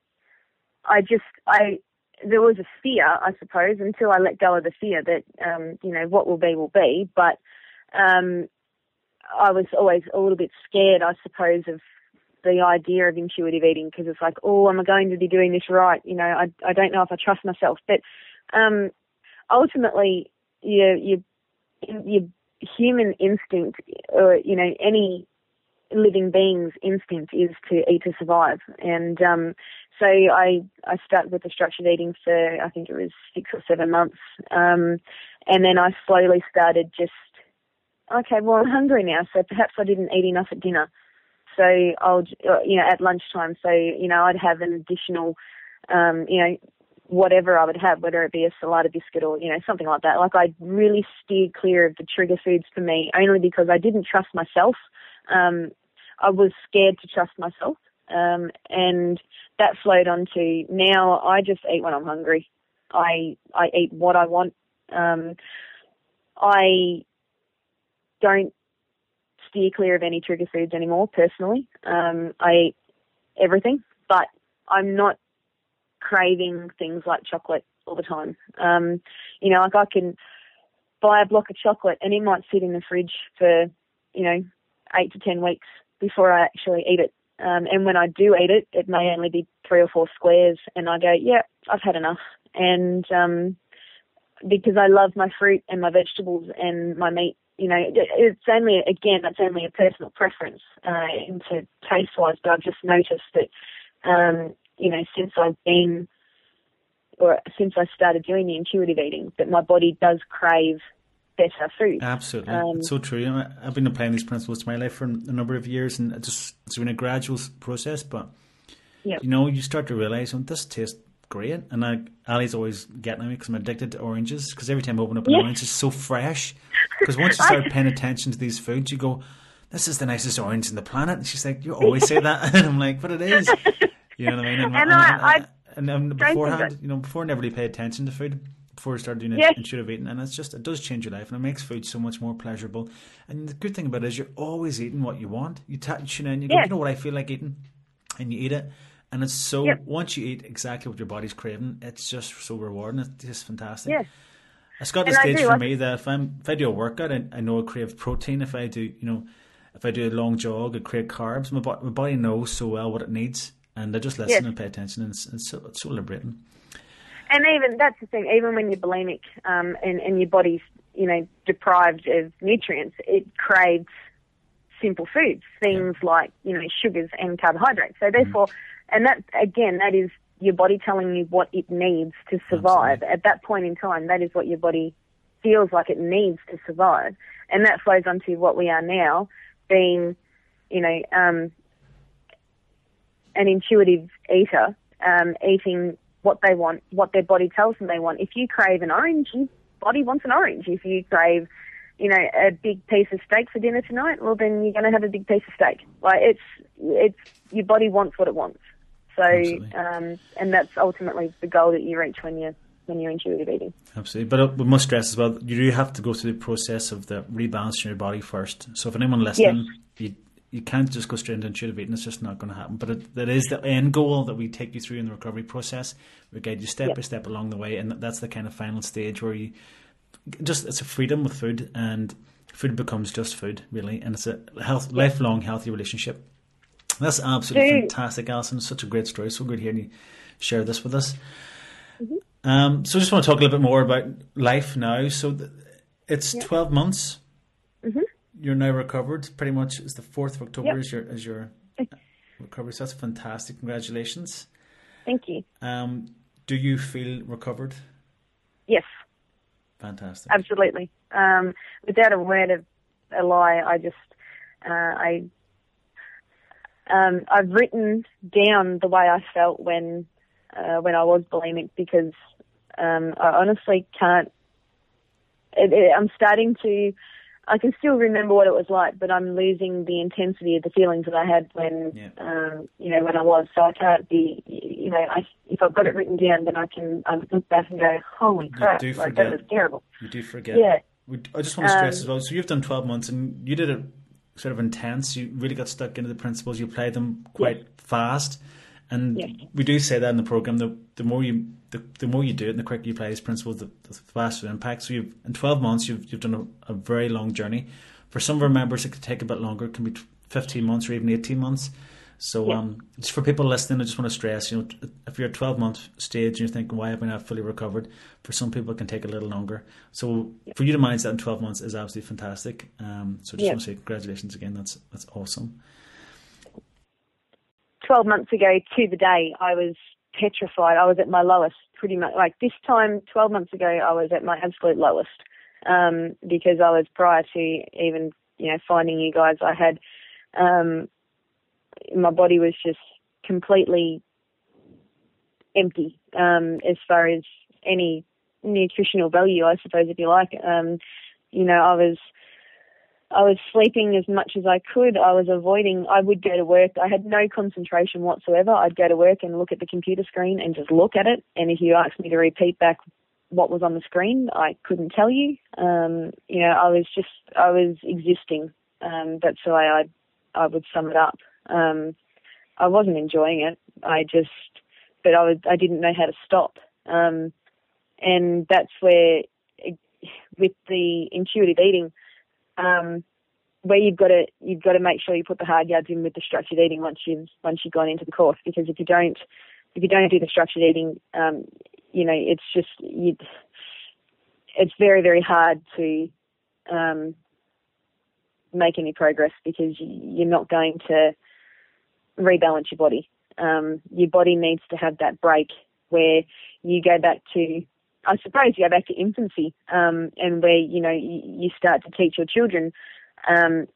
I just I there was a fear, I suppose, until I let go of the fear that um, you know, what will be will be. But um, I was always a little bit scared, I suppose, of the idea of intuitive eating, because it's like, oh, am I going to be doing this right? You know, I I don't know if I trust myself, but um, ultimately, your your your human instinct, or you know, any living being's instinct is to eat to survive. And um, so I I started with the structured eating for, I think it was six or seven months, um, and then I slowly started just, okay, well, I'm hungry now, so perhaps I didn't eat enough at dinner. So I'll, you know, at lunchtime, so, you know, I'd have an additional, um, you know, whatever I would have, whether it be a salada biscuit or, you know, something like that. Like, I really steered clear of the trigger foods for me, only because I didn't trust myself. Um, I was scared to trust myself. Um, and that flowed on to now I just eat when I'm hungry. I, I eat what I want. Um, I don't steer clear of any trigger foods anymore, personally. Um, I eat everything, but I'm not craving things like chocolate all the time. Um, you know, like I can buy a block of chocolate and it might sit in the fridge for, you know, eight to ten weeks before I actually eat it. Um, and when I do eat it, it may only be three or four squares, and I go, yeah, I've had enough. And um, because I love my fruit and my vegetables and my meat, you know, it's only, again, that's only a personal preference uh, into taste-wise, but I've just noticed that, um, you know, since I've been, or since I started doing the intuitive eating, that my body does crave better food. Absolutely. Um, it's so true. You know, I've been applying these principles to my life for a number of years, and it just, it's been a gradual process, but, yep. you know, you start to realise, oh, this tastes great. And I, Ali's always getting at me because I'm addicted to oranges, because every time I open up an yes. orange, it's so fresh. Because once you start paying attention to these foods, you go, this is the nicest orange on the planet. And she's like, you always say that. And I'm like, but it is. You know what I mean? And, and, and, I, and, I and, and beforehand, you know, before I never really paid attention to food, before I started doing yes. intuitive eating, and it's just, it does change your life, and it makes food so much more pleasurable. And the good thing about it is you're always eating what you want. You tune in, you go, yes. you know what I feel like eating, and you eat it. And it's so, yep. once you eat exactly what your body's craving, it's just so rewarding. It's just fantastic. Yes. It's got the And stage do, for I... me that if I'm if I do a workout, I, I know I crave protein. If I do, you know, if I do a long jog, I crave carbs. My, my body knows so well what it needs, and I just listen yes. and pay attention, and it's, it's, so, it's so liberating. And even, that's the thing, even when you're bulimic um, and, and your body's, you know, deprived of nutrients, it craves simple foods, things yeah. like, you know, sugars and carbohydrates. So therefore, mm. and that, again, that is your body telling you what it needs to survive. Absolutely. At that point in time, that is what your body feels like it needs to survive. And that flows onto what we are now, being, you know, um, an intuitive eater, um, eating what they want, what their body tells them they want. If you crave an orange, your body wants an orange. If you crave, you know, a big piece of steak for dinner tonight, well, then you're going to have a big piece of steak. Like, it's, it's, your body wants what it wants. So, um, and that's ultimately the goal that you reach when you're, when you're intuitive eating. Absolutely. But we must stress as well, you do have to go through the process of the rebalancing your body first. So if anyone listening, yes. you, you can't just go straight into intuitive eating. It's just not going to happen. But it, that is the end goal that we take you through in the recovery process. We guide you step yep. by step along the way. And that's the kind of final stage where you just, it's a freedom with food, and food becomes just food, really. And it's a health, lifelong healthy relationship. That's absolutely Dude. fantastic, Alison. Such a great story. So good hearing you share this with us. Mm-hmm. Um, so I just want to talk a little bit more about life now. So th- it's yep. twelve months. Mm-hmm. You're now recovered. Pretty much it's the fourth of October yep. is your is your recovery. So that's fantastic. Congratulations. Thank you. Um, do you feel recovered? Yes. Fantastic. Absolutely. Um, without a word of a lie, I just uh, I. Um, I've written down the way I felt when uh, when I was bulimic, because um, I honestly can't it, it, I'm starting to, I can still remember what it was like, but I'm losing the intensity of the feelings that I had when, yeah. um, you know, when I was. So I can't be, you know, I, if I've got it written down, then I can I look back and go, holy crap, you do like, forget. that was terrible. You do forget. Yeah. We, I just want to stress um, as well, so you've done twelve months and you did it sort of intense. You really got stuck into the principles. You applied them quite yes. fast. And yes. we do say that in the program, the, the more you the, the more you do it and the quicker you apply these principles, the, the faster the impact. So you've in twelve months, you've you've done a, a very long journey. For some of our members, it could take a bit longer. It can be fifteen months or even eighteen months. So yeah. um, just for people listening, I just want to stress, you know, if you're at twelve month stage and you're thinking, why have I not fully recovered? For some people, it can take a little longer. So yeah. for you to manage that in twelve months is absolutely fantastic. Um, so I just yeah. want to say congratulations again. That's that's awesome. twelve months ago to the day, I was petrified. I was at my lowest, pretty much. Like this time, twelve months ago, I was at my absolute lowest um, because I was prior to even, you know, finding you guys. I had, um, my body was just completely empty um, as far as any nutritional value, I suppose, if you like. Um, you know, I was... I was sleeping as much as I could. I was avoiding, I would go to work. I had no concentration whatsoever. I'd go to work and look at the computer screen and just look at it. And if you asked me to repeat back what was on the screen, I couldn't tell you. Um, you know, I was just, I was existing. Um, that's the way I, I would sum it up. Um, I wasn't enjoying it. I just, but I was, I didn't know how to stop. Um, and that's where, it, with the intuitive eating, Um, where you've got to you've got to make sure you put the hard yards in with the structured eating once you've once you've gone into the course, because if you don't if you don't do the structured eating, um, you know it's just you, it's very very hard to um, make any progress, because you're not going to rebalance your body. Um, your body needs to have that break where you go back to, I suppose you go back to infancy, um, and where, you know, you, you start to teach your children, um,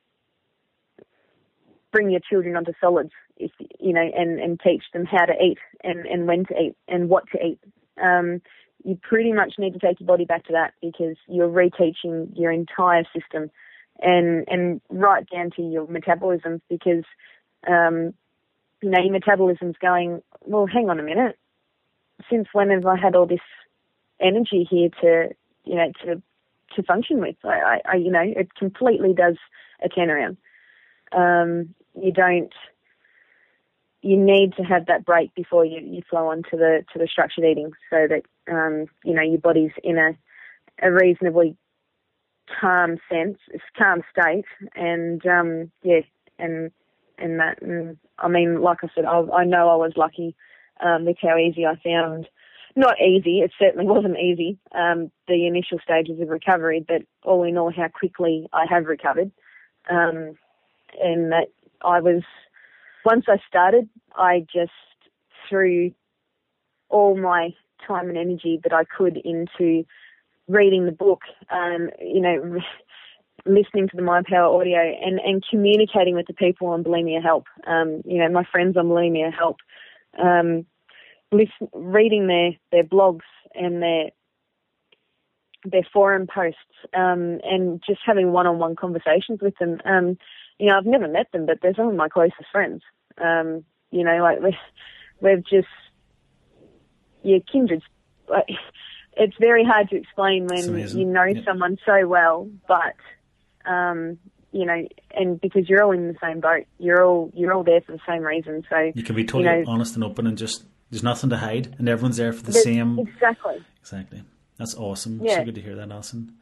bring your children onto solids, if, you know, and, and teach them how to eat and, and when to eat and what to eat. Um, you pretty much need to take your body back to that, because you're reteaching your entire system, and, and right down to your metabolism, because, um, you know, your metabolism's going, well, hang on a minute. Since when have I had all this energy here to, you know, to to function with? I, I you know, it completely does a turnaround. Um, you don't, you need to have that break before you, you flow on to the to the structured eating, so that um, you know, your body's in a, a reasonably calm sense, calm state, and um, yeah, and and that, and I mean, like I said, I, I know I was lucky um, with how easy I found. Not easy, it certainly wasn't easy, um, the initial stages of recovery, but all in all, how quickly I have recovered. Um, and that I was, once I started, I just threw all my time and energy that I could into reading the book, um, you know, listening to the Mind Power audio, and, and communicating with the people on Bulimia Help, um, you know, my friends on Bulimia Help, um, listen, reading their, their blogs and their their forum posts, um, and just having one-on-one conversations with them. Um, you know, I've never met them, but they're some of my closest friends. Um, you know, like we've, we've just, yeah, kindred. Like, it's very hard to explain when you know yeah. someone so well, but um, you know, and because you're all in the same boat, you're all you're all there for the same reason. So you can be totally you know, honest and open, and just there's nothing to hide, and everyone's there for the There's, same. Exactly. Exactly. That's awesome. Yeah. So good to hear that, Alison.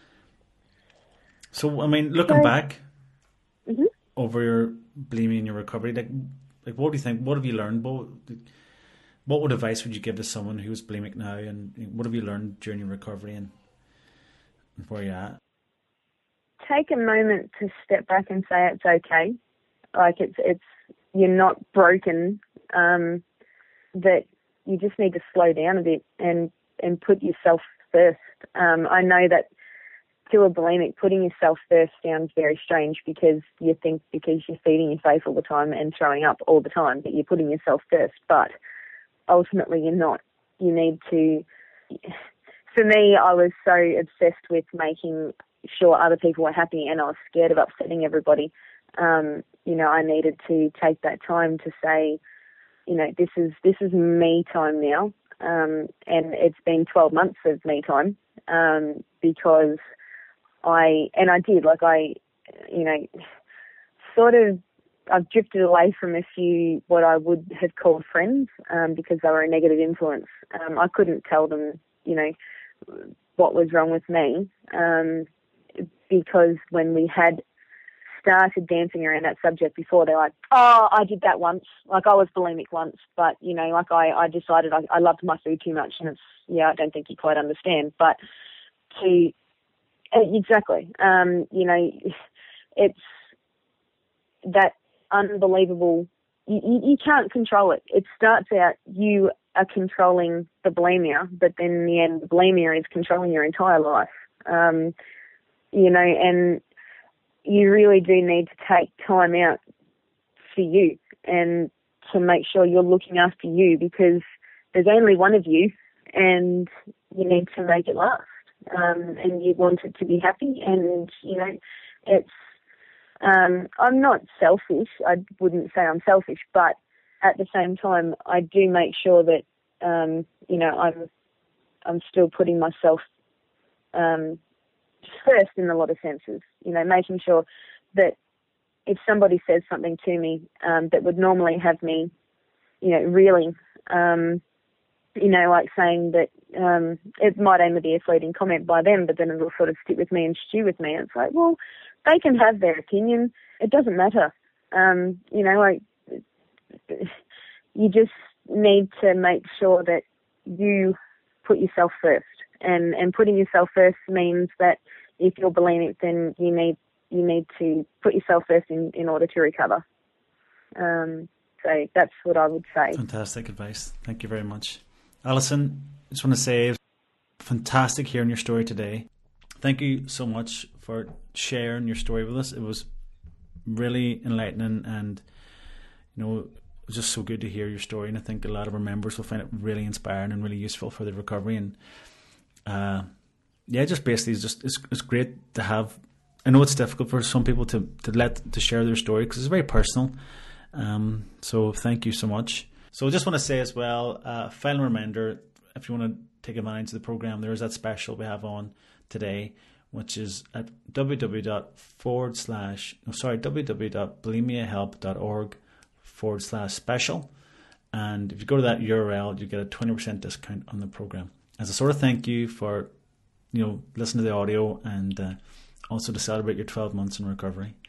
So, I mean, looking so, back mm-hmm. over your bulimia and your recovery, like, like, what do you think? What have you learned? What, what would advice would you give to someone who's bulimic now, and what have you learned during your recovery, and, and where you're at? Take a moment to step back and say it's okay. Like, it's it's you're not broken. Um, that you just need to slow down a bit and and put yourself first. Um, I know that to a bulimic, putting yourself first sounds very strange, because you think because you're feeding your face all the time and throwing up all the time that you're putting yourself first, but ultimately you're not. You need to for me, I was so obsessed with making sure other people were happy, and I was scared of upsetting everybody. Um, you know, I needed to take that time to say, you know, this is this is me time now, um, and it's been twelve months of me time, um, because I and I did like I, you know, sort of I've drifted away from a few what I would have called friends, um, because they were a negative influence. Um, I couldn't tell them, you know, what was wrong with me, um, because when we had started dancing around that subject before, they're like, oh, I did that once. Like, I was bulimic once, but, you know, like I, I decided I, I loved my food too much, and it's, yeah, I don't think you quite understand. But to, exactly, um, you know, it's that unbelievable, you, you, you can't control it. It starts out, you are controlling the bulimia, but then in the end, the bulimia is controlling your entire life. Um, you know, and you really do need to take time out for you and to make sure you're looking after you, because there's only one of you and you need to make it last. Um, and you want it to be happy, and, you know, it's, um, I'm not selfish. I wouldn't say I'm selfish, but at the same time, I do make sure that, um, you know, I'm, I'm still putting myself, um, first in a lot of senses, you know, making sure that if somebody says something to me um, that would normally have me, you know, reeling, um, you know, like saying that um, it might only be a fleeting comment by them, but then it'll sort of stick with me and stew with me. And it's like, well, they can have their opinion. It doesn't matter. Um, you know, like, you just need to make sure that you put yourself first. And, and putting yourself first means that if you're bulimic, then you need you need to put yourself first in, in order to recover. Um, so that's what I would say. Fantastic advice. Thank you very much. Alison, I just want to say, fantastic hearing your story today. Thank you so much for sharing your story with us. It was really enlightening, and, you know, it was just so good to hear your story. And I think a lot of our members will find it really inspiring and really useful for their recovery. And uh, yeah, just basically, it's just it's, it's great to have. I know it's difficult for some people to to let to share their story because it's very personal. Um, so thank you so much. So I just want to say as well, uh, final reminder, if you want to take advantage of the program, there is that special we have on today, which is at www forward slash no sorry www.bulimiahelp.org forward slash special. And if you go to that U R L, you get a twenty percent discount on the program as a sort of thank you for, you know, listening to the audio, and uh, also to celebrate your twelve months in recovery.